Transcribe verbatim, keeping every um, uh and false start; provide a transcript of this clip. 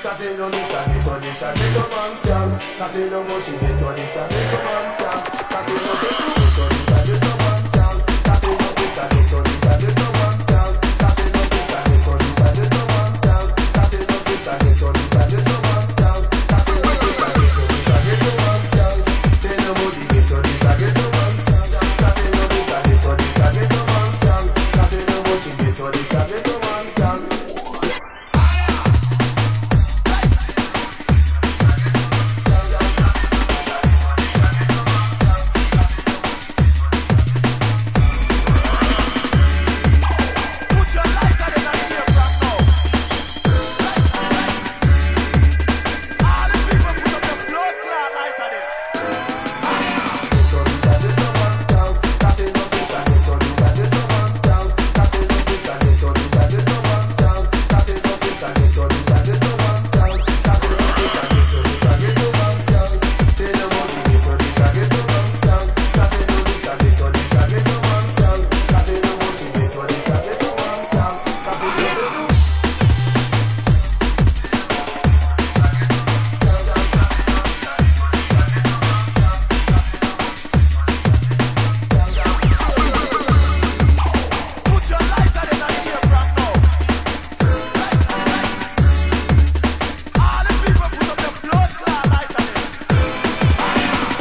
Cat you know this a ghetto, this a ghetto man scam. Cat you know much in ghetto, this a ghetto man scam. Cat you know this a ghetto, this a ghetto man scam. Cat you know this a ghetto, this a ghetto man scam.